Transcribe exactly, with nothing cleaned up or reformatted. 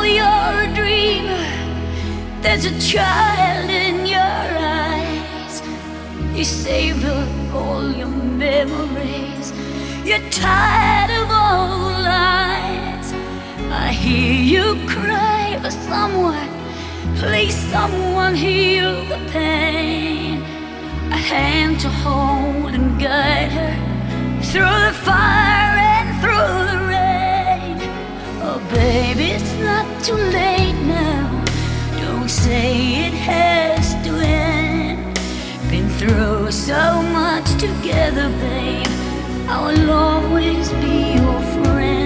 you're a dreamer. There's a child in your eyes. You saved up all your memories. You're tired of all the lies. I hear you cry for someone. Please, someone heal the pain. A hand to hold and guide her through the fire and through the rain. Oh baby, it's not too late now. Don't say it has to end. Been through so much together, babe. I will always be